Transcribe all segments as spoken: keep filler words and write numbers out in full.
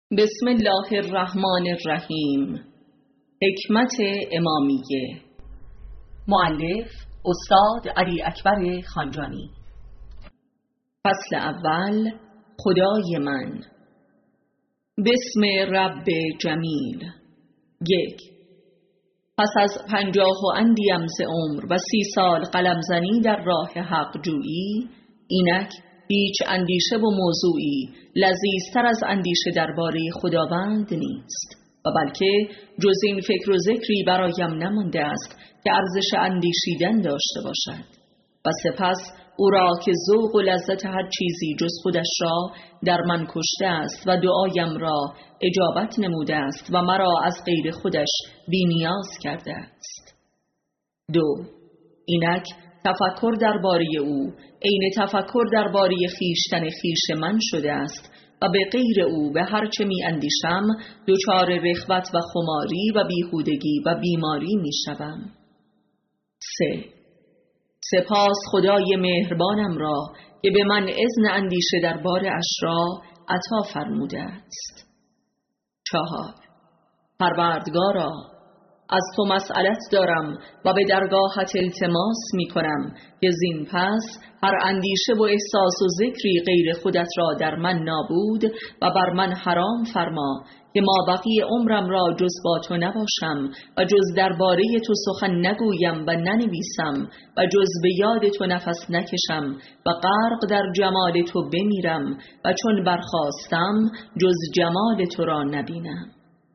بسم الله الرحمن الرحیم. حکمت امامیه. مؤلف استاد علی اکبر خانجانی. فصل اول. خدای من. بسم رب جمیل. یک. پس از پنجاه و اندی امز عمر و سی سال قلم زنی در راه حق جویی، اینک هیچ اندیشه و موضوعی لذیذتر از اندیشه درباره خداوند نیست و بلکه جز این فکر و ذکری برایم نمانده است که ارزش اندیشیدن داشته باشد. و سپس او را که ذوق و لذت هر چیزی جز خودش را در من کشته است و دعایم را اجابت نموده است و مرا از غیر خودش بی نیاز کرده است. دو. اینک تفکر درباره او عین تفکر درباره خیشتن خیش من شده است و به غیر او به هر چه می اندیشم دچار رغبت و خماری و بیهودگی و بیماری می شوم. سه. سپاس خدای مهربانم را که به من اذن اندیشه درباره اش را عطا فرموده است. چهار. پروردگارا، از تو مسئلت دارم و به درگاهت التماس می کنم که زین پس هر اندیشه و احساس و ذکری غیر خودت را در من نابود و بر من حرام فرما که ما بقیه عمرم را جز با تو نباشم و جز درباره تو سخن نگویم و ننویسم و جز به یاد تو نفس نکشم و غرق در جمال تو بمیرم و چون برخاستم جز جمال تو را نبینم.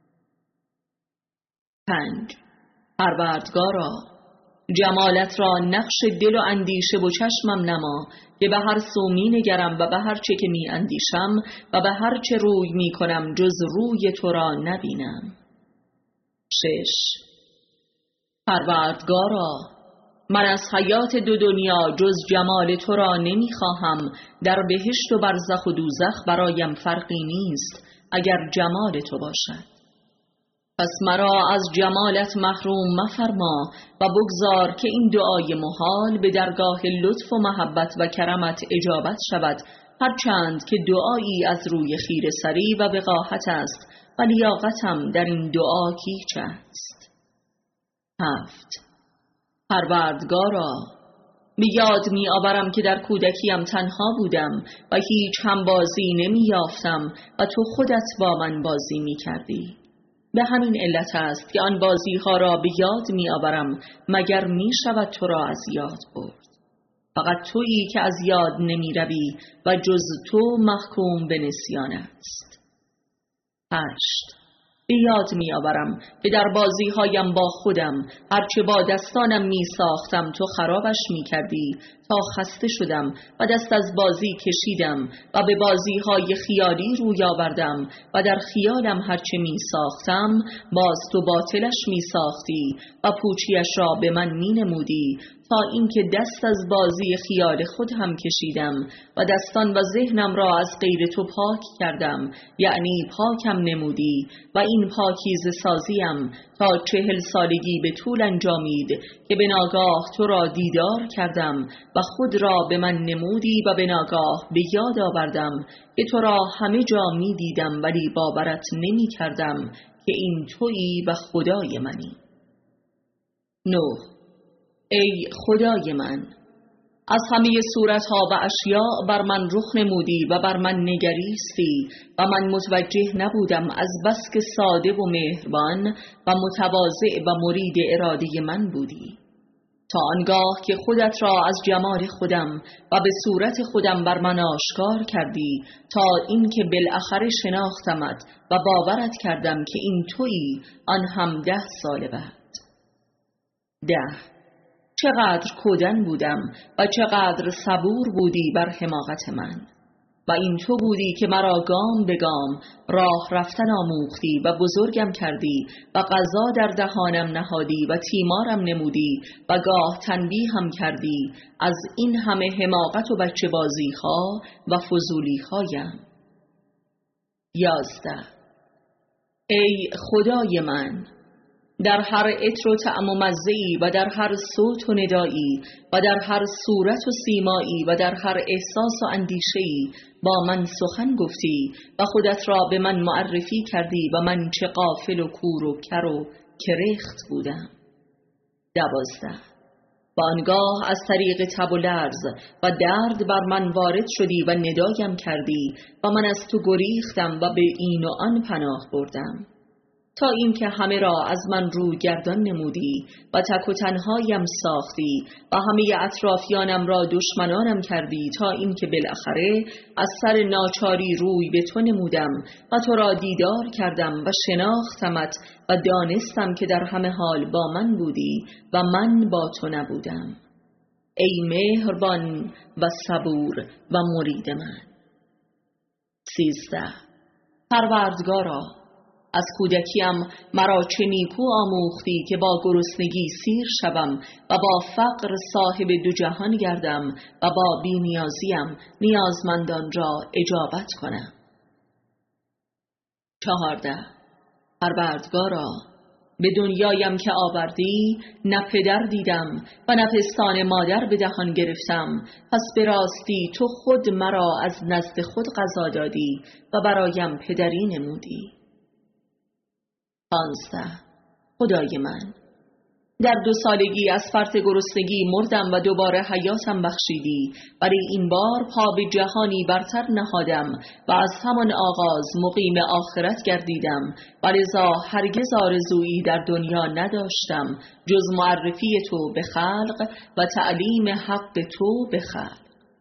پنج. پروردگارا، جمالت را نقش دل و اندیشه و چشمم نما که به هر سو می نگرم و به هر چه که می اندیشم و به هر چه روی می کنم جز روی تو را نبینم. شش. پروردگارا، من از حیات دو دنیا جز جمال تو را نمی خواهم. در بهشت و برزخ و دوزخ برایم فرقی نیست اگر جمال تو باشد. پس مرا از جمالت محروم مفرما و بگذار که این دعای محال به درگاه لطف و محبت و کرمت اجابت شود، هرچند که دعایی از روی خیره سری و وقاحت است و لیاقتم در این دعا هیچ است. هفت. پروردگارا، به یاد می آورم که در کودکیم تنها بودم و هیچ هم بازی نمی یافتم و تو خودت با من بازی می کردی. به همین علت است که آن بازی ها را به یاد می آورم مگر می شود تو را از یاد برد. فقط تویی که از یاد نمی روی و جز تو محکوم به نسیان است. هشت. به یاد می آورم که در بازی هایم با خودم هرچه با دستانم می ساختم تو خرابش می کردی تا خسته شدم و دست از بازی کشیدم و به بازی های خیالی روی آوردم و در خیالم هرچه می ساختم باز تو باطلش می ساختی و پوچیش را به من می نمودی تا اینکه دست از بازی خیال خود هم کشیدم و دستان و ذهنم را از غیر تو پاک کردم، یعنی پاکم نمودی و این پاکیزه سازیم تا چهل سالگی به طول انجامید که به ناگاه تو را دیدار کردم و خود را به من نمودی و به ناگاه به یاد آوردم که تو را همه جا می دیدم ولی باورت نمی کردم که این تویی و خدای منی. نه. ای خدای من، از همه صورتها و اشیاء بر من رخ نمودی و بر من نگریستی و من متوجه نبودم از بس که ساده و مهربان و متواضع و مرید اراده من بودی، تا آنگاه که خودت را از جمال خودم و به صورت خودم بر من آشکار کردی تا اینکه بالاخره شناختمت و باورت کردم که این تویی، آن هم ده سال بعد. ده. چقدر کودن بودم و چقدر صبور بودی بر حماقت من و این تو بودی که مرا گام به گام راه رفتن آموختی و بزرگم کردی و غذا در دهانم نهادی و تیمارم نمودی و گاه تنبیه هم کردی از این همه حماقت و بچه بازی ها و فضولی هایم. یازده. ای خدای من، در هر عطر و طعم و مزه‌ای و در هر صوت و ندایی و در هر صورت و سیمایی و در هر احساس و اندیشه‌ای با من سخن گفتی و خودت را به من معرفی کردی و من چه غافل و کور و کر و کرخت بودم. دوازده. و آنگاه از طریق تب و لرز و درد بر من وارد شدی و ندایم کردی و من از تو گریختم و به این و آن پناه بردم، تا اینکه همه را از من رو گردان نمودی و تک و تنهایم ساختی و همه اطرافیانم را دشمنانم کردی، تا اینکه بالاخره از سر ناچاری روی به تو نمودم و تو را دیدار کردم و شناختمت و دانستم که در همه حال با من بودی و من با تو نبودم. ای مهربان و صبور و مرید من. سیزده. پروردگارا، از کودکیم مرا چه نیکو آموختی که با گرسنگی سیر شوم و با فقر صاحب دو جهان گردم و با بی نیازیم نیازمندان را اجابت کنم. چهارده. پروردگارا، به دنیایم که آوردی نه پدر دیدم و نه پستان مادر به دهان گرفتم، پس به راستی تو خود مرا از نزد خود قضا دادی و برایم پدری نمودی. پانزده. خدای من، در دو سالگی از فرط گرسنگی مردم و دوباره حیاتم بخشیدی، ولی این بار پا به جهانی برتر نهادم و از همان آغاز مقیم آخرت گردیدم و لذا هرگز آرزویی در دنیا نداشتم جز معرفی تو به خلق و تعلیم حق تو به خلق.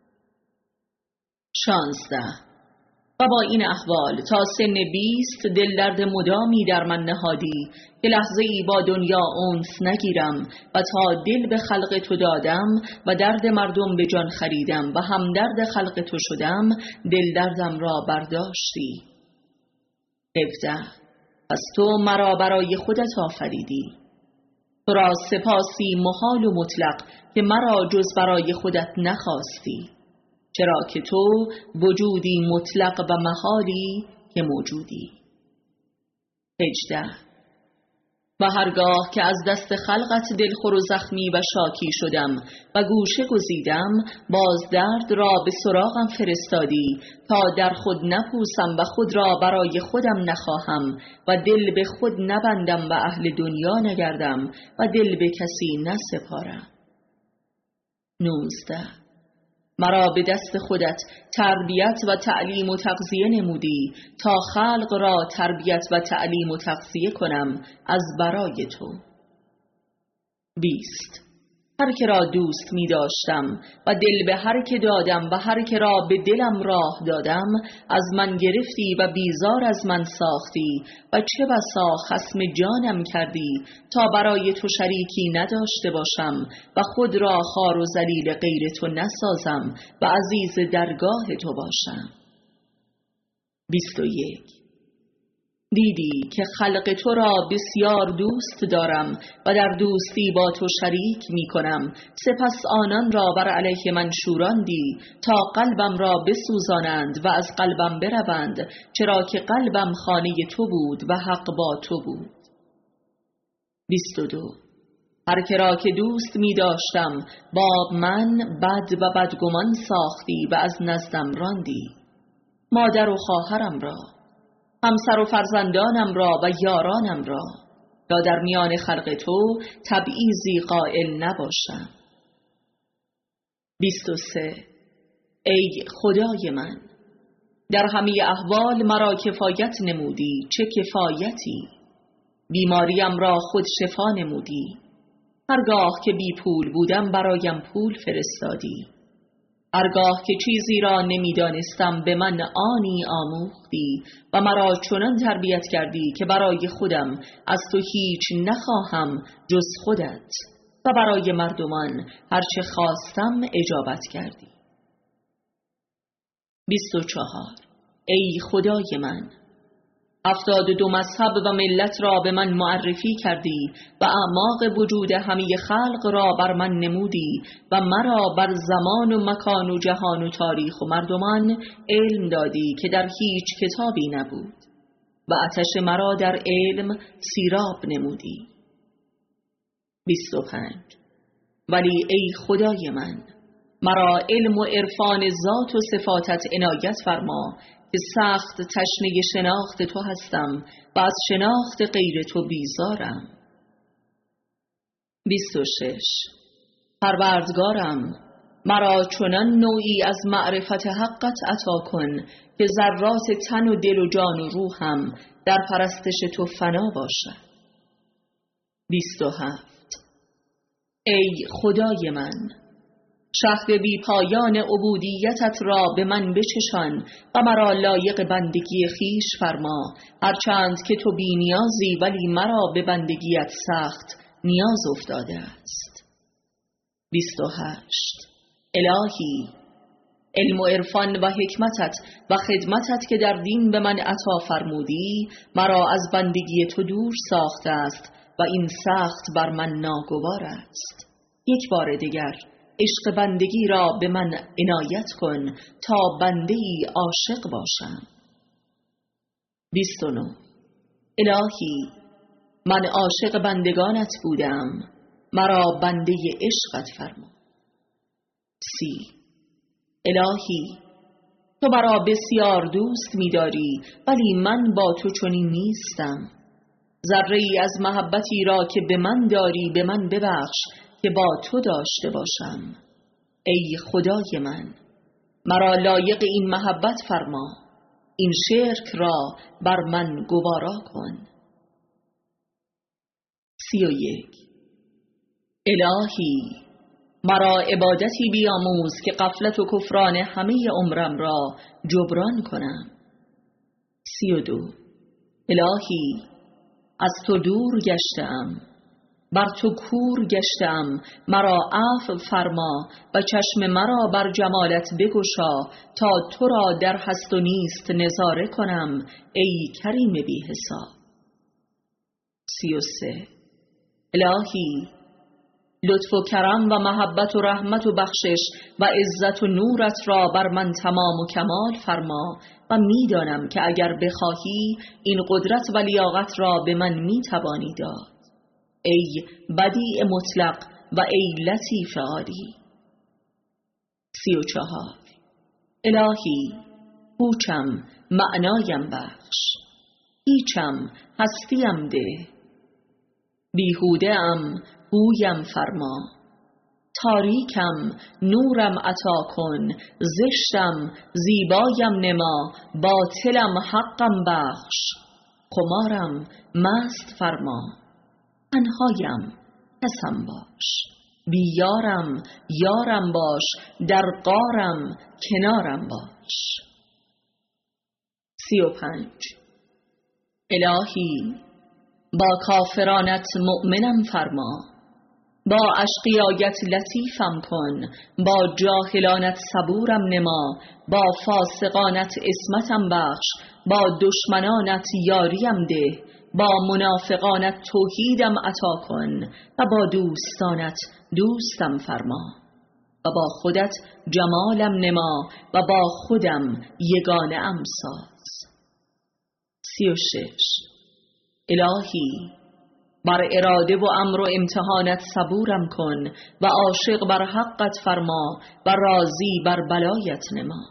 شانزده. و با این احوال تا سن بیست دل درد مدامی در من نهادی که لحظه ای با دنیا انس نگیرم و تا دل به خلق تو دادم و درد مردم به جان خریدم و هم درد خلق تو شدم، دل دردم را برداشتی. هفده. پس تو مرا برای خودت آفریدی. تو را سپاسی محال و مطلق که مرا جز برای خودت نخواستی، چرا که تو وجودی مطلق و محالی که موجودی. هجده. و هرگاه که از دست خلقت دلخور و زخمی و شاکی شدم و گوشه گزیدم، باز درد را به سراغم فرستادی تا در خود نپوسم و خود را برای خودم نخواهم و دل به خود نبندم و اهل دنیا نگردم و دل به کسی نسپارم. نوزده. مرا به دست خودت تربیت و تعلیم و تغذیه نمودی تا خلق را تربیت و تعلیم و تغذیه کنم از برای تو. بیست. هر که را دوست می داشتم و دل به هر که دادم و هر که را به دلم راه دادم از من گرفتی و بیزار از من ساختی و چه بسا خصم جانم کردی تا برای تو شریکی نداشته باشم و خود را خوار و ذلیل غیر تو نسازم و عزیز درگاه تو باشم. بیست و یک. دیدی که خلق تو را بسیار دوست دارم و در دوستی با تو شریک می کنم، سپس آنان را بر علیه من شوراندی تا قلبم را بسوزانند و از قلبم بروند، چرا که قلبم خانه تو بود و حق با تو بود. بیست و دو. هر که را که دوست می داشتم با من بد و بدگمان ساختی و از نزدم راندی، مادر و خواهرم را، همسر و فرزندانم را و یارانم را، تا در میان خلق تو تبعیضی قائل نباشم. بیست و سه. ای خدای من، در همه احوال مرا کفایت نمودی، چه کفایتی! بیماریم را خود شفا نمودی. هرگاه که بی پول بودم برایم پول فرستادی. هرگاه که چیزی را نمیدانستم به من آنی آموختی و مرا چنان تربیت کردی که برای خودم از تو هیچ نخواهم جز خودت و برای مردمان هرچه خواستم اجابت کردی. بیست و چهار. ای خدای من، هفتاد و دو مذهب و ملت را به من معرفی کردی و اعماق وجود همه خلق را بر من نمودی و مرا بر زمان و مکان و جهان و تاریخ و مردمان علم دادی که در هیچ کتابی نبود و آتش مرا در علم سیراب نمودی. بیست و پنج. ولی ای خدای من، مرا علم و عرفان ذات و صفاتت عنایت فرما که سخت تشنه شناخت تو هستم و از شناخت غیر تو بیزارم. بیست و شش. پروردگارم، مرا چنان نوعی از معرفت حقت عطا کن که ذرات تن و دل و جان و روحم در پرستش تو فنا باشد. بیست و هفت. ای خدای من، شهد بی پایان عبودیتت را به من بچشان و مرا لایق بندگی خیش فرما، هرچند که تو بی نیازی ولی مرا به بندگیت سخت نیاز افتاده است. بیست و هشت. الهی، علم و عرفان و حکمتت و خدمتت که در دین به من عطا فرمودی مرا از بندگی تو دور ساخته است و این سخت بر من ناگوار است. یک بار دیگر عشق بندگی را به من عنایت کن تا بنده‌ای عاشق باشم. بیست و نه. الهی، من عاشق بندگانت بودم، مرا بنده عشقت فرما. سی. الهی، تو مرا بسیار دوست می‌داری ولی من با تو چنین نیستم. ذره ای از محبتی را که به من داری به من ببخش که با تو داشته باشم. ای خدای من، مرا لایق این محبت فرما، این شرک را بر من گوارا کن. سی و یک. الهی، مرا عبادتی بیاموز که غفلت و کفران همه عمرم را جبران کنم. سی و دو. الهی، از تو دور گشتم، بر تو کور گشتم، مرا عفو فرما و چشم مرا بر جمالت بگشا تا تو را در هست و نیست نظاره کنم ای کریم بی حساب. سی و سه. الهی، لطف و کرم و محبت و رحمت و بخشش و عزت و نورت را بر من تمام و کمال فرما و میدانم که اگر بخواهی این قدرت و لیاقت را به من میتوانی داد. ای بدیع مطلق و ای لطیف عالی. سی و چهار. الهی، هوچم معنایم بخش، هیچم هستیم ده، بیهوده ام هویم فرما، تاریکم نورم عطا کن، زشتم زیبایم نما، باطلم حقم بخش، خمارم مست فرما، تنهایم کسم باش، بیارم یارم باش، در غارم کنارم باش. سی و پنج. الهی، با کافرانت مؤمنم فرما، با اشقیایت لطیفم کن، با جاهلانت صبورم نما، با فاسقانت عصمتم بخش، با دشمنانت یاریم ده، با منافقانت توحیدم عطا کن و با دوستانت دوستم فرما و با خودت جمالم نما و با خودم یگانه ام ساز. سی و شش. الهی، بر اراده و امر و امتحانت صبورم کن و عاشق بر حقت فرما و راضی بر بلایت نما.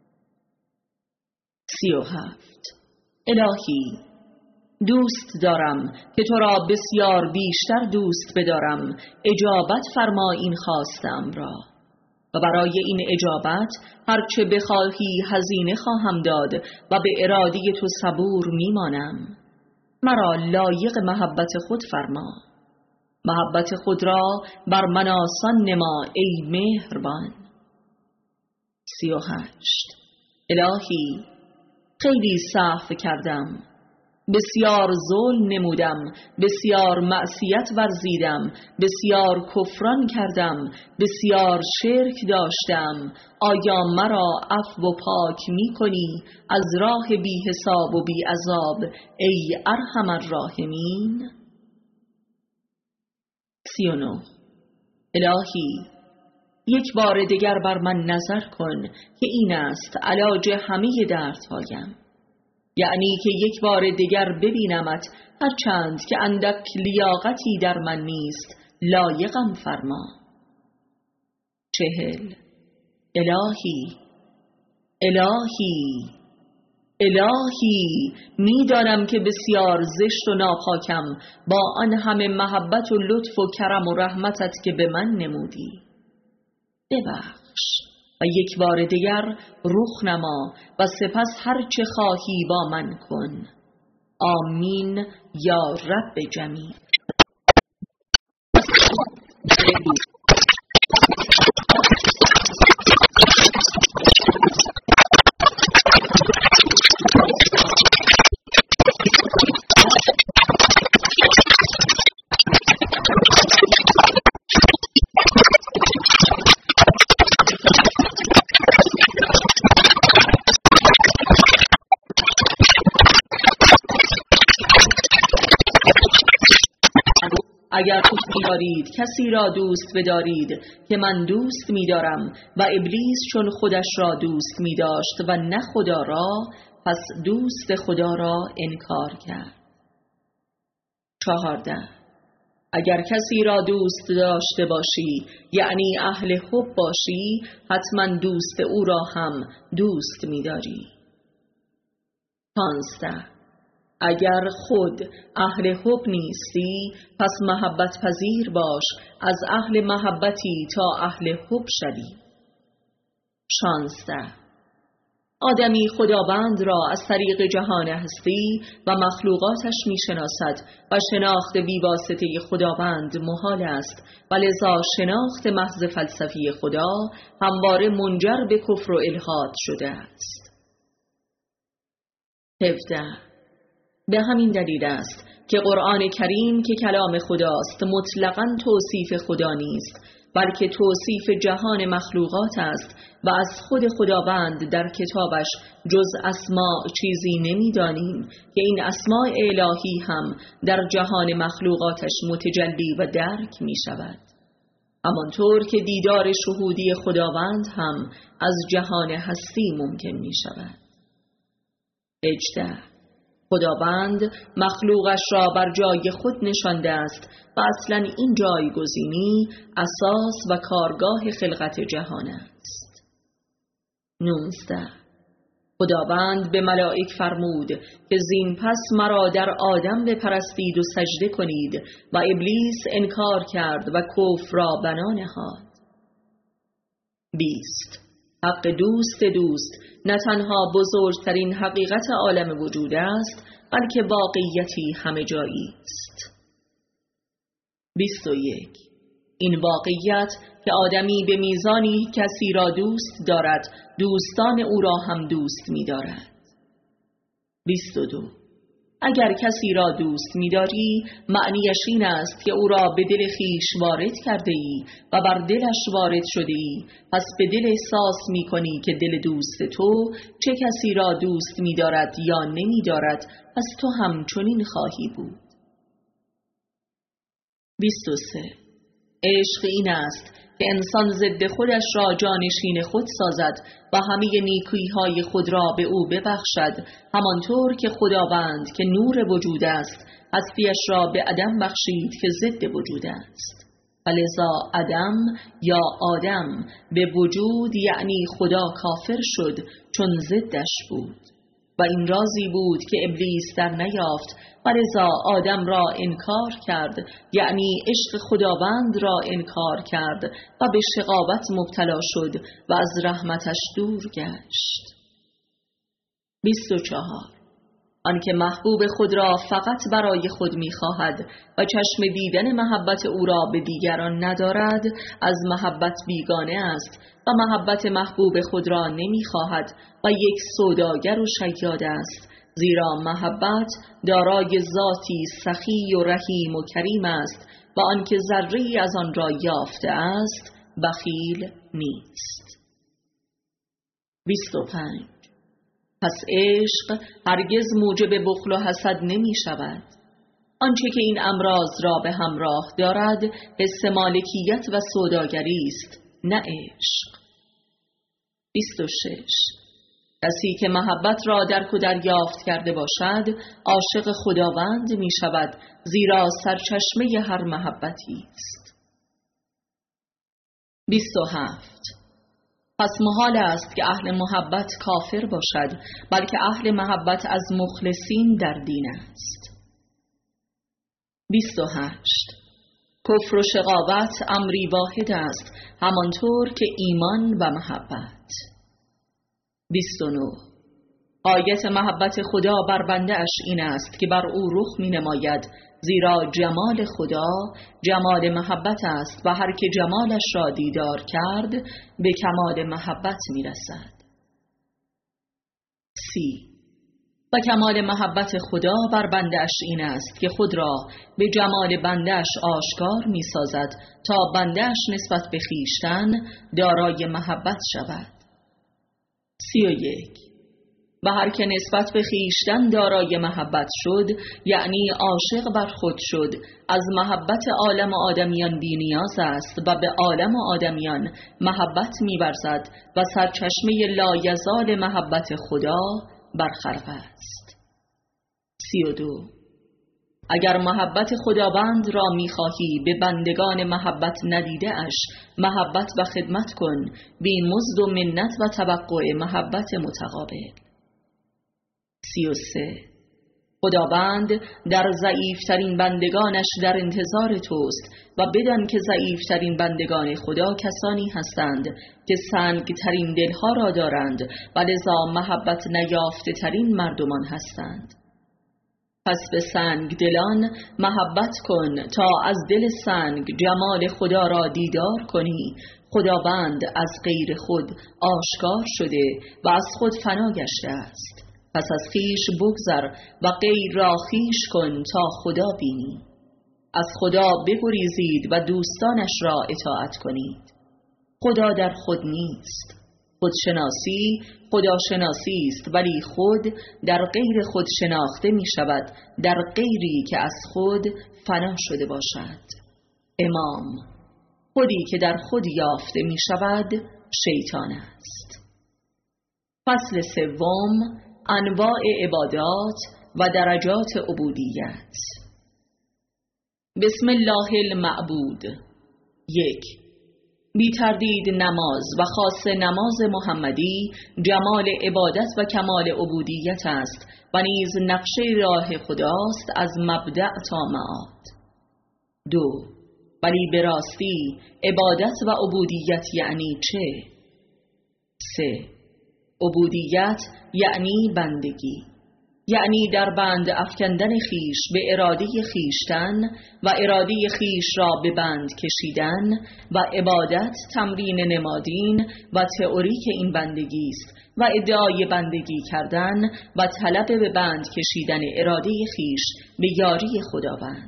سی و هفت. الهی، دوست دارم که تو را بسیار بیشتر دوست بدارم، اجابت فرما این خواستم را و برای این اجابت هرچه بخواهی هزینه خواهم داد و به اراده تو صبور میمانم. مرا لایق محبت خود فرما، محبت خود را بر من آسان نما ای مهربان. سی و هشت. الهی، خیلی سهو کردم، بسیار ظلم نمودم، بسیار معصیت ورزیدم، بسیار کفران کردم، بسیار شرک داشتم. آیا مرا عفو و پاک می کنی از راه بی حساب و بی عذاب ای ارحم الراحمین؟ سی و نه. الهی، یک بار دیگر بر من نظر کن که این است علاج همه دردهایم، یعنی که یک بار دیگر ببینمت، هرچند که اندک لیاقتی در من نیست، لایقم فرما. چهل. الهی الهی الهی می‌دانم که بسیار زشت و ناپاکم با آن همه محبت و لطف و کرم و رحمتت که به من نمودی. ببخش و یک بار دیگر رخ نما و سپس هر چه خواهی با من کن. آمین یا رب جمیل. اگر دوست می‌دارید کسی را دوست بدارید که من دوست می‌دارم و ابلیس چون خودش را دوست می‌داشت و نه خدا را، پس دوست خدا را انکار کرد. چهارده. اگر کسی را دوست داشته باشی یعنی اهل حب باشی، حتما دوست او را هم دوست می‌داری. پانزده. اگر خود اهل حب نیستی، پس محبت پذیر باش از اهل محبتی تا اهل حب شوی. شانزده. آدمی خداوند را از طریق جهان هستی و مخلوقاتش می شناسد و شناخت بی واسطه خداوند محال است و لذا شناخت محض فلسفی خدا همواره منجر به کفر و الحاد شده است. هفده. به همین دلیل است که قرآن کریم که کلام خداست مطلقاً توصیف خدا نیست، بلکه توصیف جهان مخلوقات است و از خود خداوند در کتابش جز اسماء چیزی نمی‌دانیم که این اسماء الهی هم در جهان مخلوقاتش متجلی و درک می شود. همانطور که دیدار شهودی خداوند هم از جهان هستی ممکن می شود. هجده. خداوند مخلوقش را بر جای خود نشانده است و اصلا این جایگزینی اساس و کارگاه خلقت جهان است. نوزده. خداوند به ملائک فرمود که زین پس مرا در آدم بپرستید و سجده کنید و ابلیس انکار کرد و کفر را بنا نهاد. بیست. حق دوست دوست نه تنها بزرگترین حقیقت عالم وجود است، بلکه واقعیتی همه جایی است. بیست و یک. این واقعیت که آدمی به میزانی کسی را دوست دارد، دوستان او را هم دوست می دارد. بیست و دو. اگر کسی را دوست می داری، معنیش این است که او را به دل خیش وارد کرده ای و بر دلش وارد شده ای، پس به دل احساس می کنی که دل دوست تو چه کسی را دوست می دارد یا نمی دارد، پس تو هم چنین خواهی بود. بیست و سه. عشق این است که انسان ضد خودش را جانشین خود سازد و همه نیکویی‌های خود را به او ببخشد، همانطور که خداوند که نور وجود است هستیش را به عدم بخشید که ضد وجود است. فلذا عدم یا آدم به وجود یعنی خدا کافر شد چون ضدش بود و این رازی بود که ابلیس در نیافت و لذا آدم را انکار کرد، یعنی عشق خداوند را انکار کرد و به شقاوت مبتلا شد و از رحمتش دور گشت. بیست و چهار. آنکه محبوب خود را فقط برای خود می‌خواهد و چشم دیدن محبت او را به دیگران ندارد، از محبت بیگانه است و محبت محبوب خود را نمی‌خواهد و یک سوداگر و شیاد است، زیرا محبت دارای ذاتی سخی و رحیم و کریم است و آنکه ذره‌ای از آن را یافته است بخیل نیست. بیست و پنج. پس عشق هرگز موجب بخل و حسد نمی شود. آنچه که این امراض را به همراه دارد حس مالکیت و سوداگری است، نه عشق. بیست و شش. کسی که محبت را درک و دریافت کرده باشد عاشق خداوند می شود، زیرا سرچشمه هر محبتی است. بیست و هفت. پس محال است که اهل محبت کافر باشد، بلکه اهل محبت از مخلصین در دین است. بیست و هشت. کفر و شقاوت امری واحد است، همانطور که ایمان و محبت. بیست و نه. آیت محبت خدا بر بنده اش این است که بر او رخ می نماید، زیرا جمال خدا جمال محبت است و هر که جمالش را دیدار کرد به کمال محبت می رسد. سی. و کمال محبت خدا بر بنده اش این است که خود را به جمال بنده اش آشکار می سازد تا بنده اش نسبت به خویشتن دارای محبت شود. سی و یک. و هر که نسبت به خویشتن دارای محبت شد، یعنی عاشق بر خود شد، از محبت عالم آدمیان بی نیاز است و به عالم آدمیان محبت می‌ورزد و سرچشمه لایزال محبت خدا برخرق است. سی و دو. اگر محبت خداوند را می‌خواهی به بندگان محبت ندیده اش محبت و خدمت کن، بی مزد و منت و توقع محبت متقابل. سی و سه. خداوند در ضعیفترین بندگانش در انتظار توست و بدان که ضعیفترین بندگان خدا کسانی هستند که سنگترین دلها را دارند و لذا محبت نیافته ترین مردمان هستند. پس به سنگ دلان محبت کن تا از دل سنگ جمال خدا را دیدار کنی. خداوند از غیر خود آشکار شده و از خود فنا گشته است. پس از خویش بگذر و غیر را خویش کن تا خدا بینی. از خدا بگریزید و دوستانش را اطاعت کنید. خدا در خود نیست. خودشناسی خداشناسی است، ولی خود در غیر خود شناخته می شود، در غیری که از خود فنا شده باشد. امام. خودی که در خود یافته می شود شیطان است. فصل سوم. انواع عبادات و درجات عبودیت. بسم الله المعبود. یک. بی تردید نماز و خاص نماز محمدی جمال عبادت و کمال عبودیت است و نیز نقشه راه خداست از مبدأ تا معاد. دو. ولی به راستی عبادت و عبودیت یعنی چه؟ سه. عبودیت یعنی بندگی، یعنی در بند افکندن خیش به اراده خیشتن و اراده خیش را به بند کشیدن و عبادت تمرین نمادین و تئوریک این بندگی است و ادعای بندگی کردن و طلب به بند کشیدن اراده خیش به یاری خداوند.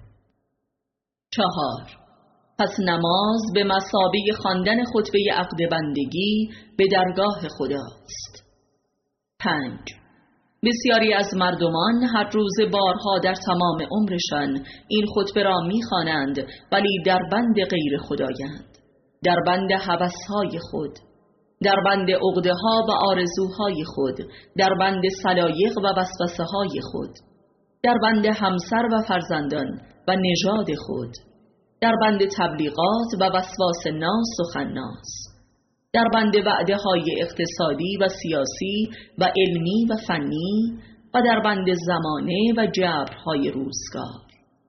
چهار. پس نماز به مثابه خواندن خطبه عقد بندگی به درگاه خداست. پنج. بسیاری از مردمان هر روز بارها در تمام عمرشان این خطبه را می‌خوانند، ولی در بند غیر خدایند، در بند هوس‌های خود، در بند عقده‌ها و آرزوهای خود، در بند سلایق و وسوسه‌های خود، در بند همسر و فرزندان و نژاد خود، در بند تبلیغات و وسواس ناس و خناس، در بند وعده های اقتصادی و سیاسی و علمی و فنی و در بند زمانه و جبرهای روزگار.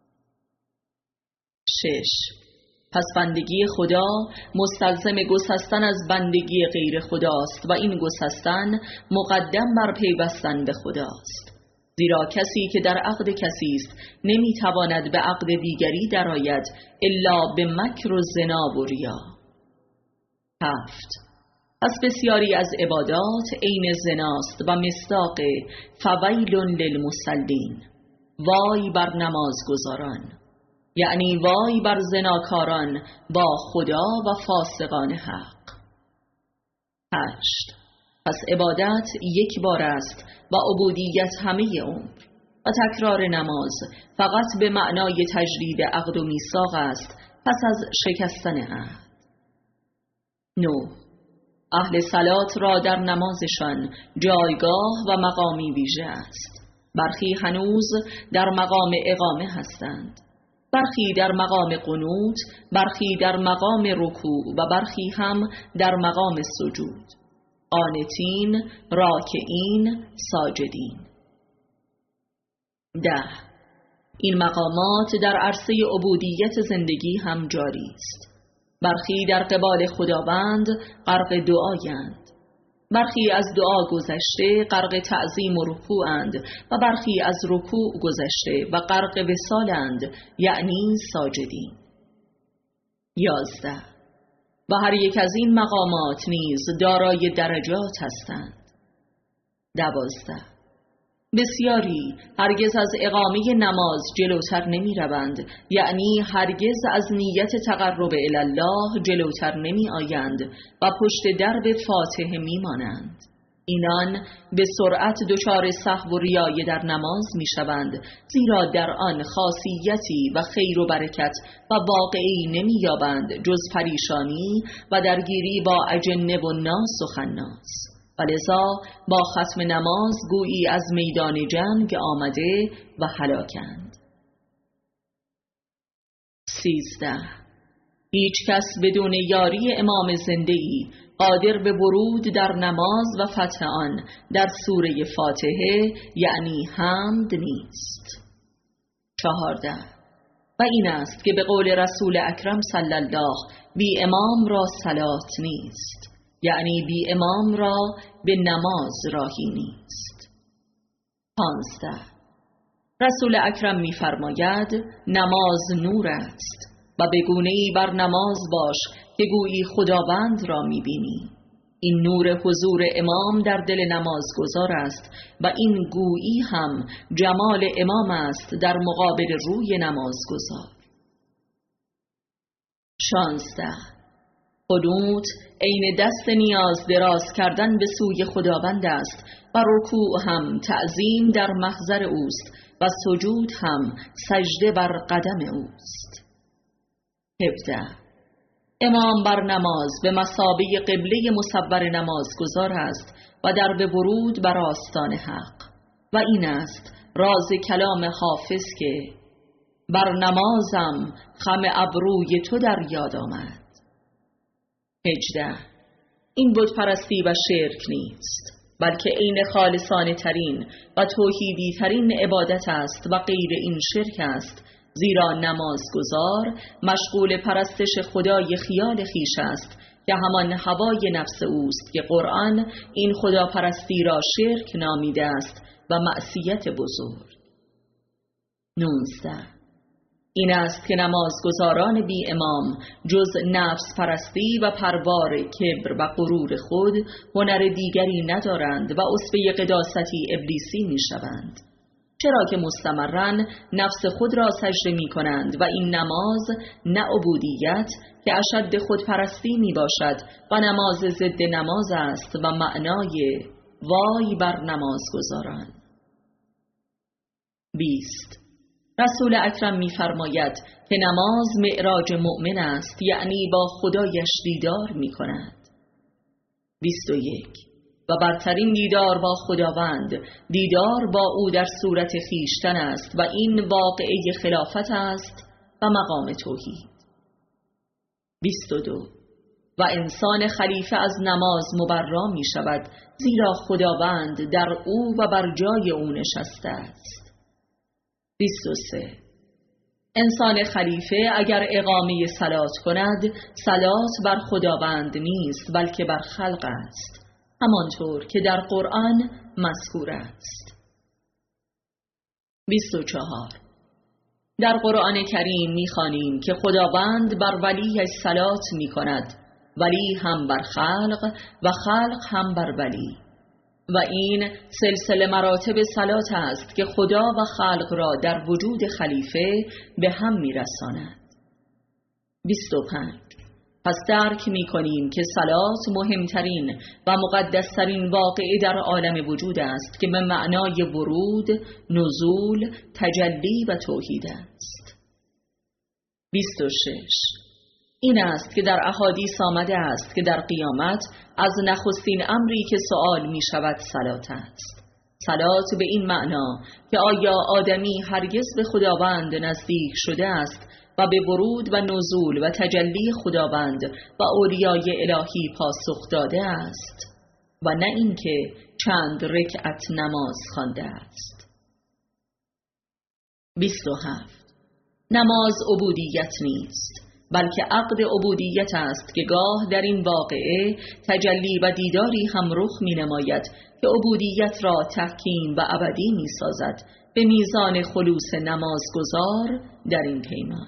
شش. پس بندگی خدا مستلزم گسستن از بندگی غیر خداست و این گسستن مقدم بر پیوستن به خداست، زیرا کسی که در عقد کسی است نمیتواند به عقد دیگری درآید الا به مکر و زنا و ریا. هفت. پس بسیاری از عبادات عین زناست و مصداق فویل للمصلین، وای بر نمازگزاران، یعنی وای بر زناکاران با خدا و فاسقان حق. هشت. پس عبادت یک بار است و عبودیت همه عمر و تکرار نماز فقط به معنای تجدید عقد و میثاق است پس از شکستن عهد. نه. اهل صلات را در نمازشان جایگاه و مقامی ویژه است. برخی هنوز در مقام اقامه هستند. برخی در مقام قنوت، برخی در مقام رکوع و برخی هم در مقام سجود. قانتین، راکعین، ساجدین. ده. این مقامات در عرصه عبودیت زندگی هم جاری است. برخی در قبال خداوند غرق دعایند، برخی از دعا گذشته غرق تعظیم و رکوعند و برخی از رکوع گذشته و غرق وصالند، یعنی ساجدین. یازده. و هر یک از این مقامات نیز دارای درجات هستند. دوازده. بسیاری هرگز از اقامه نماز جلوتر نمی روند، یعنی هرگز از نیت تقرب الله جلوتر نمی آیند و پشت درب فاتحه می مانند. اینان به سرعت دچار سهو و ریای در نماز می شوند، زیرا در آن خاصیتی و خیر و برکت و واقعی نمی یابند جز پریشانی و درگیری با اجنه و ناس و خناس. ولذا با ختم نماز گویی از میدان جنگ آمده و هلاکند. سیزده. هیچ کس بدون یاری امام زنده‌ای قادر به ورود در نماز و فتح آن در سوره فاتحه یعنی حمد نیست. چهارده. و این است که به قول رسول اکرم صلی الله بی امام را صلات نیست، یعنی بی امام را به نماز راهی نیست. پانزده. رسول اکرم می فرماید نماز نور است و به گونه‌ای بر نماز باش که گویی خداوند را می بینی. این نور حضور امام در دل نمازگزار است و این گویی هم جمال امام است در مقابل روی نمازگزار. شانزده. قنوت عین دست نیاز دراز کردن به سوی خداوند است و رکوع هم تعظیم در محضر اوست و سجود هم سجده بر قدم اوست. هفده. امام بر نماز به مثابه قبله مصور نمازگزار است و در به ورود بر آستان حق. و این است راز کلام حافظ که بر نمازم خم ابروی تو در یاد آمد. هجده. این بت پرستی و شرک نیست، بلکه عین خالصانه ترین و توحیدی ترین عبادت است و غیر این شرک است، زیرا نمازگزار مشغول پرستش خدای خیال خیش است که همان هوای نفس اوست که قرآن این خدا پرستی را شرک نامیده است و معصیت بزرگ. نوزده. این است که نمازگزاران بی امام جز نفس پرستی و پربار کبر و غرور خود هنر دیگری ندارند و اسوه قداستی ابلیسی می شوند، چرا که مستمرن نفس خود را سجده می کنند و این نماز نه عبودیت که اشد خودپرستی می باشد و نماز ضد نماز است و معنای وای بر نمازگزاران. بیست. رسول اکرم می فرماید که نماز معراج مؤمن است، یعنی با خدایش دیدار می کند. بیست و یک. و برترین دیدار با خداوند دیدار با او در صورت خیشتن است و این واقعه خلافت است و مقام توحید. بیست و دو. و انسان خلیفه از نماز مبرا می شود، زیرا خداوند در او و بر جای او نشسته است. بیست و سه. انسان خلیفه اگر اقامه صلات کند، صلات بر خداوند نیست بلکه بر خلق است، همانطور که در قرآن مذکور است. بیست و چهار. در قرآن کریم می‌خوانیم که خداوند بر ولیش صلات می‌کند، ولی هم بر خلق و خلق هم بر ولی، و این سلسله مراتب صلات است که خدا و خلق را در وجود خلیفه به هم می‌رساند. بیست و پنج. پس درک می کنیم که صلات مهمترین و مقدسترین واقعه در عالم وجود است که به معنای ورود، نزول، تجلی و توحید است. بیست و شش. این است که در احادیث آمده است که در قیامت از نخستین امری که سؤال می شود صلات است، صلات به این معنا که آیا آدمی هرگز به خداوند نزدیک شده است و به ورود و نزول و تجلی خداوند و اولیای الهی پاسخ داده است و نه اینکه چند رکعت نماز خوانده است. بیست و هفت. نماز عبودیت نیست، بلکه عقد عبودیت است که گاه در این واقعه تجلی و دیداری هم رخ می نماید که عبودیت را تحکیم و ابدی می سازد به میزان خلوص نمازگزار در این پیمان.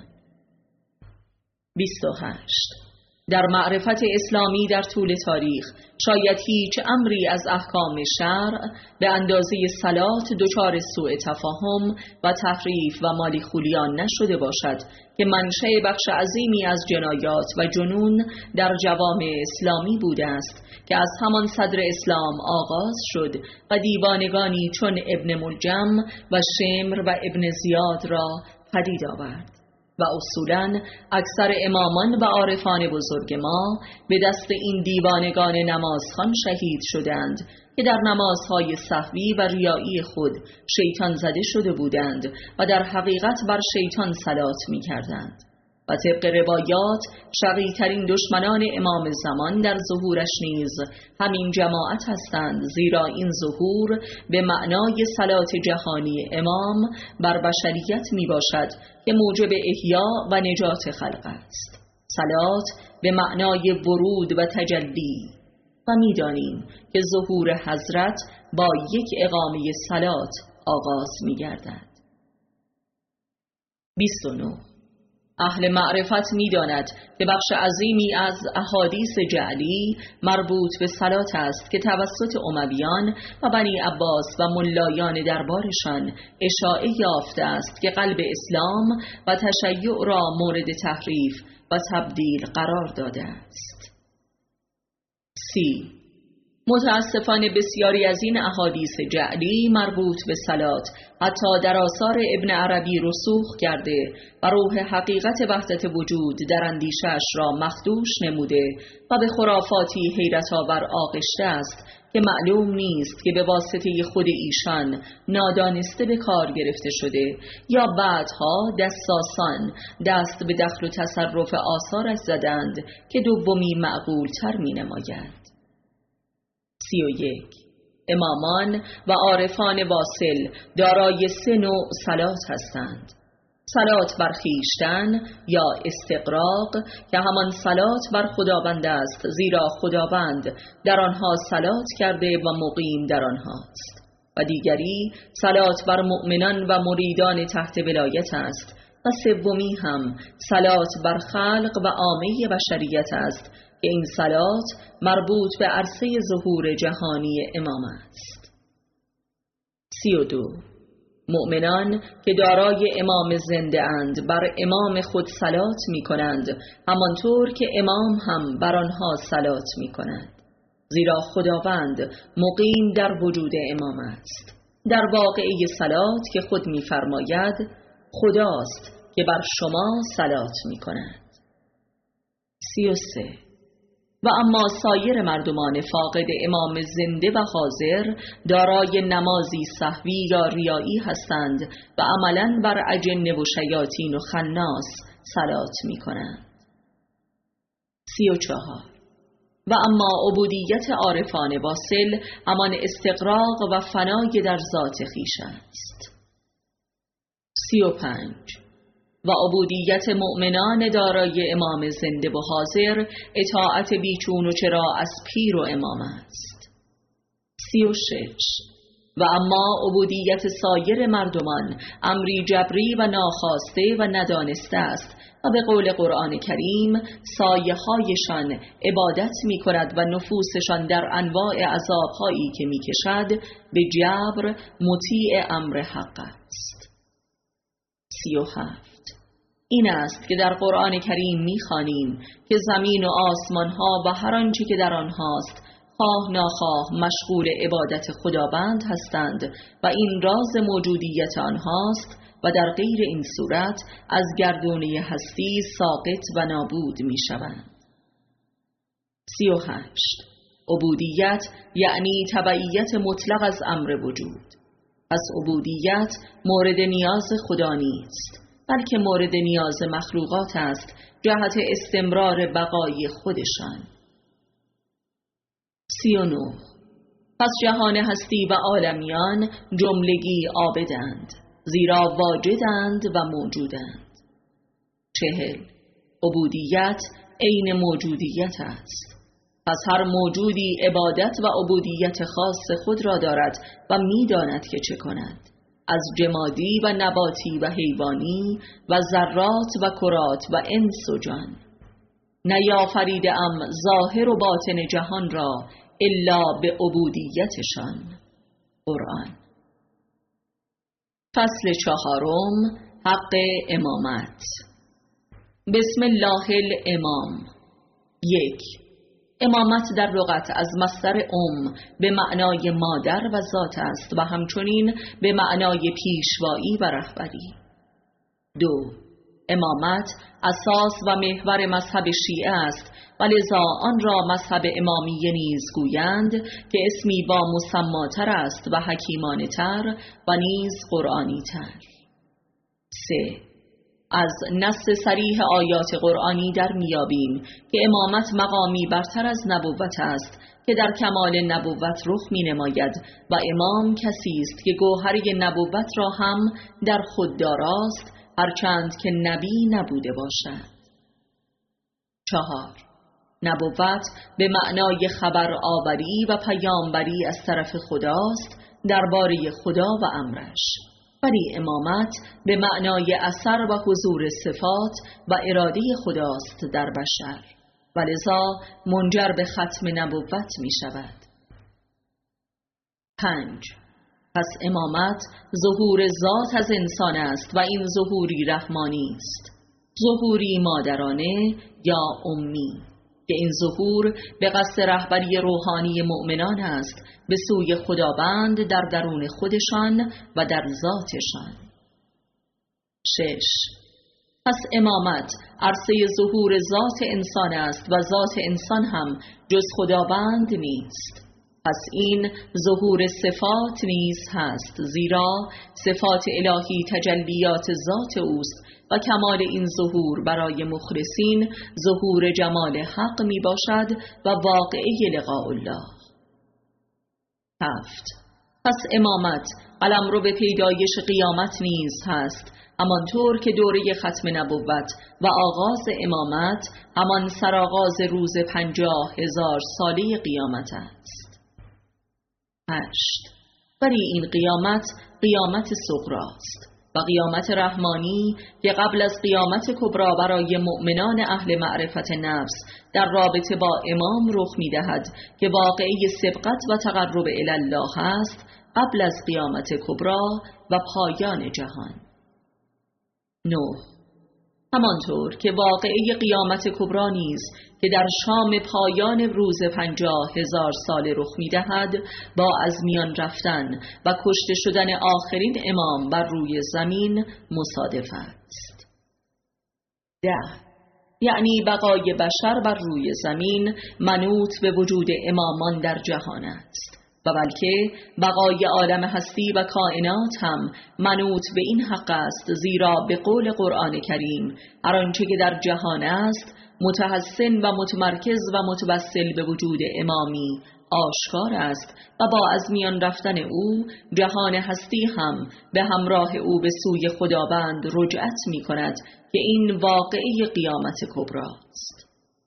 بیست و هشت. در معرفت اسلامی در طول تاریخ شاید هیچ امری از احکام شرع به اندازه صلات دچار سوء تفاهم و تحریف و مالی خولیان نشده باشد که منشأ بخش عظیمی از جنایات و جنون در جوامع اسلامی بوده است که از همان صدر اسلام آغاز شد و دیوانگانی چون ابن ملجم و شمر و ابن زیاد را پدید آورد و اصولاً اکثر امامان و عارفان بزرگ ما به دست این دیوانگان نمازخوان شهید شدند که در نمازهای سهوی و ریایی خود شیطان زده شده بودند و در حقیقت بر شیطان صلات می کردند و طبق روایات شقی‌ترین دشمنان امام زمان در ظهورش نیز همین جماعت هستند، زیرا این ظهور به معنای صلات جهانی امام بر بشریت می باشد که موجب احیا و نجات خلق است. صلات به معنای ورود و تجلی و می دانیم که ظهور حضرت با یک اقامه صلات آغاز می گردد. بیست و نه. اهل معرفت می داند که بخش عظیمی از احادیث جعلی مربوط به صلات است که توسط امویان و بنی عباس و ملایان دربارشان اشاعه یافته است که قلب اسلام و تشیع را مورد تحریف و تبدیل قرار داده است. سی. متاسفانه بسیاری از این احادیث جعلی مربوط به صلات حتی در آثار ابن عربی رسوخ کرده و روح حقیقت وحدت وجود در اندیشش را مخدوش نموده و به خرافاتی حیرت آور آغشته است که معلوم نیست که به واسطه خود ایشان نادانسته به کار گرفته شده یا بعدها دستاسان دست به دخل و تصرف آثارش زدند که دومی معقول تر می نماید. سی و یک. امامان و عارفان واصل دارای سه نوع صلات هستند: صلات بر خویشتن یا استقراق که همان صلات بر خداوند است، زیرا خداوند در آنها صلات کرده و مقیم در آنهاست، و دیگری صلات بر مؤمنان و مریدان تحت ولایت است، و سومی هم صلات بر خلق و عامه بشریت است که این صلات مربوط به عرصه ظهور جهانی امام است. سی و دو. مؤمنان که دارای امام زنده اند بر امام خود صلات می کنند، همانطور که امام هم بر آنها صلات می کند، زیرا خداوند مقیم در وجود امام است. در واقعه صلات که خود می فرماید خداست که بر شما صلات می کند. سی و سه. و اما سایر مردمان فاقد امام زنده و حاضر دارای نمازی سهوی یا ریایی هستند و عملاً بر اجنه و شیاطین و خناس صلات می کنند. سی و چهار. و اما عبودیت عارفان واصل همان استقراق و فنای در ذات خویش است. سی و پنج. و عبودیت مؤمنان دارای امام زنده و حاضر اطاعت بیچون و چرا از پیر و امام است. سی و شش. و اما عبودیت سایر مردمان امری جبری و ناخواسته و ندانسته است و به قول قرآن کریم سایه هایشان عبادت می کند و نفوسشان در انواع عذابهایی که می کشد به جبر مطیع امر حق است. سی و هفت. این است که در قرآن کریم می‌خوانیم که زمین و آسمان‌ها و هر آنچه که در آنهاست خواه ناخواه مشغول عبادت خداوند هستند و این راز موجودیت آنهاست و در غیر این صورت از گردونه هستی ساقط و نابود می‌شوند. سی و هشت. عبودیت یعنی تبعیت مطلق از امر وجود. پس عبودیت مورد نیاز خدا نیست، بلکه مورد نیاز مخلوقات است جهت استمرار بقای خودشان. سی و نه. پس جهان هستی و عالمیان جملگی عابدند، زیرا واجدند و موجودند. چهل. عبودیت عین موجودیت است. پس هر موجودی عبادت و عبودیت خاص خود را دارد و می‌داند که چه کند، از جمادی و نباتی و حیوانی و ذرات و کرات و انس و جان. نیافریده‌ام ظاهر و باطن جهان را الا به عبودیتشان. قرآن. فصل چهارم. حق امامت. بسم الله الامام. یک. امامت در لغت از مصدر ام به معنای مادر و ذات است و همچنین به معنای پیشوایی و رهبری. دو. امامت اساس و محور مذهب شیعه است و لذا آن را مذهب امامیه نیز گویند که اسمی با مسماتر است و حکیمانه تر و نیز قرآنی تر. سه. از نص صریح آیات قرآنی در میابیم که امامت مقامی برتر از نبوت است که در کمال نبوت رخ می نماید و امام کسی است که گوهر نبوت را هم در خود داراست هرچند که نبی نبوده باشد. چهار. نبوت به معنای خبر آوری و پیامبری از طرف خداست درباره خدا و امرش، ولی امامت به معنای اثر و حضور صفات و اراده خداست در بشر و لذا منجر به ختم نبوت می شود. پنج. پس امامت ظهور ذات از انسان است و این ظهوری رحمانی است، ظهوری مادرانه یا امی، که این ظهور به قصد رهبری روحانی مؤمنان است به سوی خداوند در درون خودشان و در ذاتشان. شش. پس امامت عرصه ظهور ذات انسان است و ذات انسان هم جز خداوند نیست. پس این ظهور صفات نیز هست، زیرا صفات الهی تجلیات ذات اوست و کمال این ظهور برای مخلصین ظهور جمال حق می باشد و واقعه لقاء الله. هفت. پس امامت قلمرو به پیدایش قیامت نیز هست، همانطور که دوره ختم نبوت و آغاز امامت همان سرآغاز روز پنجاه هزار ساله قیامت است. هشت. ولی این قیامت قیامت صغراست و قیامت رحمانی که قبل از قیامت کبری برای مؤمنان اهل معرفت نفس در رابطه با امام رخ می دهد که واقعه سبقت و تقرب الی الله است قبل از قیامت کبری و پایان جهان. نه. همانطور که واقعه قیامت کبری نیز که در شام پایان روز پنجاه هزار سال رخ می دهد با از میان رفتن و کشته شدن آخرین امام بر روی زمین مصادف است. ده. یعنی بقای بشر بر روی زمین منوط به وجود امامان در جهان است و بلکه بقای عالم هستی و کائنات هم منوط به این حق است، زیرا به قول قرآن کریم هر آنچه که در جهان است متحسن و متمرکز و متوسل به وجود امامی آشکار است و با از میان رفتن او جهان هستی هم به همراه او به سوی خداوند رجعت می کند که این واقعه قیامت کبری است.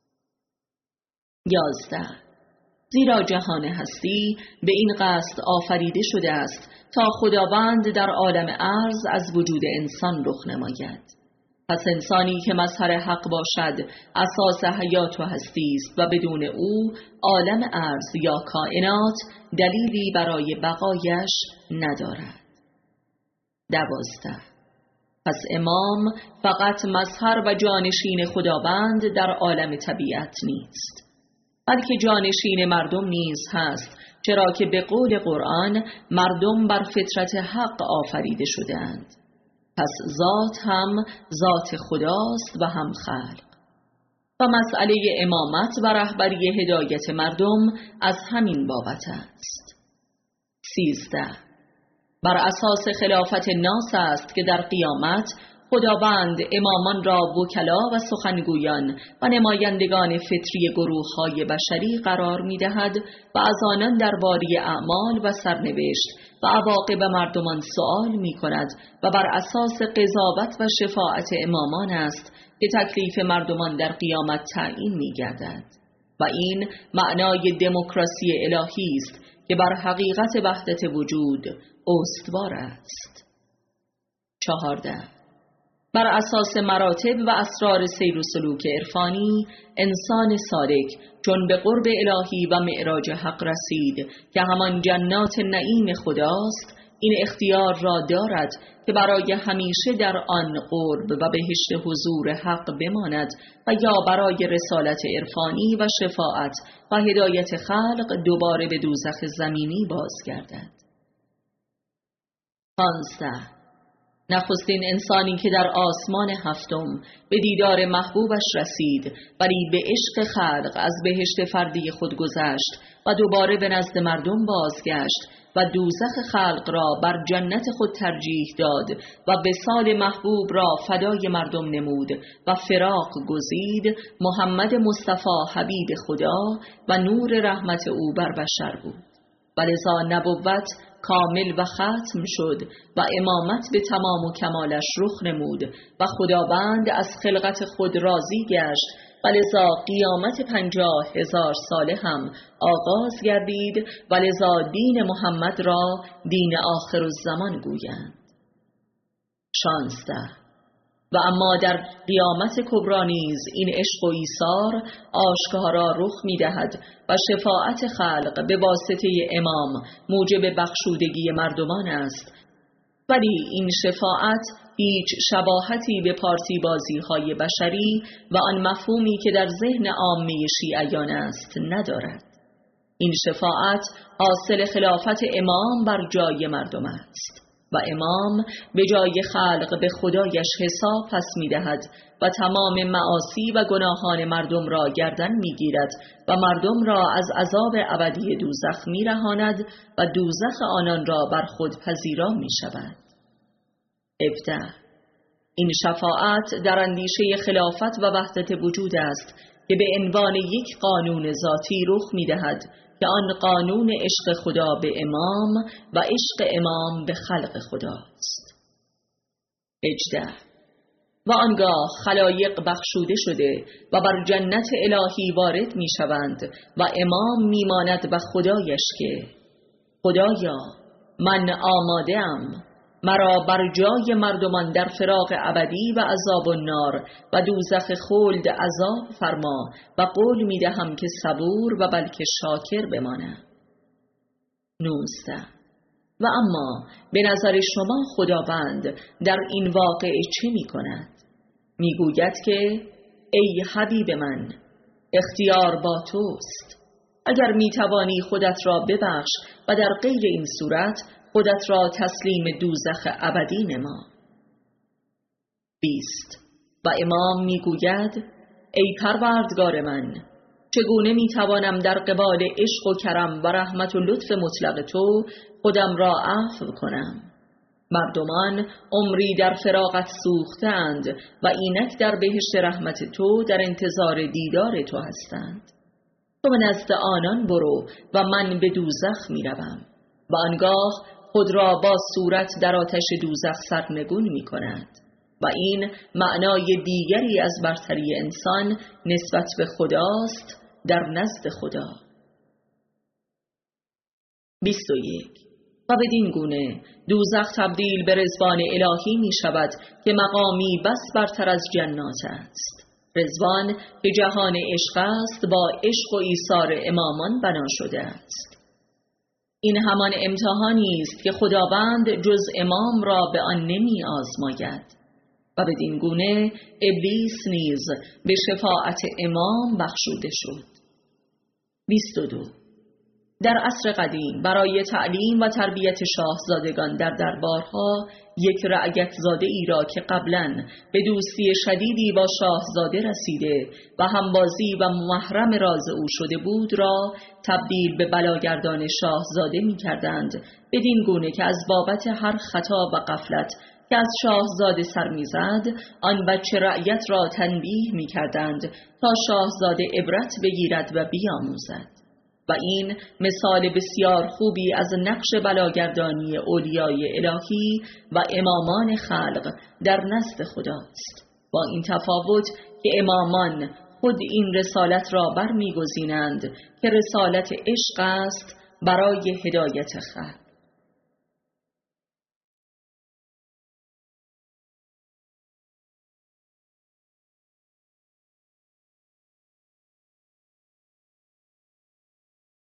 یازده. زیرا جهان هستی به این قصد آفریده شده است تا خداوند در عالم ارض از وجود انسان رخ نماید. پس انسانی که مظهر حق باشد اساس حیات و هستی است و بدون او عالم ارض یا کائنات دلیلی برای بقایش ندارد. دوازده. پس امام فقط مظهر و جانشین خداوند در عالم طبیعت نیست، بلکه جانشین مردم نیز هست، چرا که به قول قرآن مردم بر فطرت حق آفریده شدند. پس ذات هم ذات خداست و هم خلق. و مسئله امامت و رهبری هدایت مردم از همین بابت است. سیزده. بر اساس خلافت ناس است که در قیامت خداوند امامان را وکلا و سخنگویان و نمایندگان فطری گروه‌های بشری قرار می‌دهد و از آنان درباره اعمال و سرنوشت و عواقب مردمان سؤال می‌کند و بر اساس قضاوت و شفاعت امامان است که تکلیف مردمان در قیامت تعیین می‌گردد و این معنای دموکراسی الهی است که بر حقیقت وحدت وجود استوار است. چهارده. بر اساس مراتب و اسرار سیر و سلوک عرفانی، انسان سالک چون به قرب الهی و معراج حق رسید که همان جنات نعیم خداست، این اختیار را دارد که برای همیشه در آن قرب و بهشت حضور حق بماند و یا برای رسالت عرفانی و شفاعت و هدایت خلق دوباره به دوزخ زمینی بازگردد. پانزده. نخستین انسانی که در آسمان هفتم به دیدار محبوبش رسید ولی به عشق خلق از بهشت فردی خود گذشت و دوباره به نزد مردم بازگشت و دوزخ خلق را بر جنت خود ترجیح داد و وصال محبوب را فدای مردم نمود و فراق گزید، محمد مصطفی حبیب خدا و نور رحمت او بر بشر بود و لذا نبوت کامل و ختم شد و امامت به تمام و کمالش رخ نمود و خداوند از خلقت خود راضی گشت و لذا قیامت پنجاه هزار ساله هم آغاز گردید و لذا دین محمد را دین آخر الزمان گویند. شانزده. و اما در قیامت کبری نیز این عشق و ایثار آشکارا رخ می‌دهد و شفاعت خلق به واسطه امام موجب بخشودگی مردمان است، ولی این شفاعت هیچ شباهتی به پارتی بازی های بشری و آن مفهومی که در ذهن عامه شیعیان است ندارد. این شفاعت حاصل خلافت امام بر جای مردم است و امام به جای خلق به خدایش حساب پس می دهد و تمام معاصی و گناهان مردم را گردن می گیرد و مردم را از عذاب ابدی دوزخ می رهاند و دوزخ آنان را بر خود پذیرا می شود. هفده. این شفاعت در اندیشه خلافت و وحدت وجود است که به عنوان یک قانون ذاتی رخ می دهد که آن قانون عشق خدا به امام و عشق امام به خلق خداست. هجده. و آنگاه خلایق بخشوده شده و بر جنت الهی وارد می شوند و امام می ماند و خدایش که خدایا من آماده ام، مرا بر جای مردمان در فراق ابدی و عذاب النار و دوزخ خلد عذاب فرما و قول می دهم که صبور و بلکه شاکر بمانم. نوزده. و اما به نظر شما خداوند در این واقع چه می کند؟ می گوید که ای حبیب من، اختیار با توست. اگر می توانی خودت را ببخش و در غیر این صورت خودت را تسلیم دوزخ ابدی نما. بیست. و امام می گوید ای پروردگار من، چگونه می توانم در قبال عشق و کرم و رحمت و لطف مطلق تو خودم را عفو کنم؟ مردمان عمری در فراقت سوختند و اینک در بهشت رحمت تو در انتظار دیدار تو هستند. تو به نزد آنان برو و من به دوزخ می روم و آنگاه خود را با صورت در آتش دوزخ سرنگون می کند و این معنای دیگری از برتری انسان نسبت به خداست در نزد خدا. بیست و یک. و بدین گونه دوزخ تبدیل به رضوان الهی می شود که مقامی بس برتر از جنات است. رضوان که جهان عشق است با عشق و ایثار امامان بنا شده است. این همان امتحانی است که خداوند جز امام را به آن نمی آزماید و بدین گونه ابلیس نیز به شفاعت امام بخشوده شد. بیست و دو. در عصر قدیم برای تعلیم و تربیت شاهزادگان در دربارها یک رعیت زاده ای را که قبلاً به دوستی شدیدی با شاهزاده رسیده و همبازی و محرم راز او شده بود را تبدیل به بلاگردان شاهزاده می کردند، بدین گونه که از بابت هر خطا و غفلت که از شاهزاده سر می‌زد آن بچه رعیت را تنبیه می کردند تا شاهزاده عبرت بگیرد و بیاموزد. و این مثال بسیار خوبی از نقش بلاگردانی اولیای الهی و امامان خلق در نزد خداست، با این تفاوت که امامان خود این رسالت را برمی‌گزینند که رسالت عشق است برای هدایت خلق.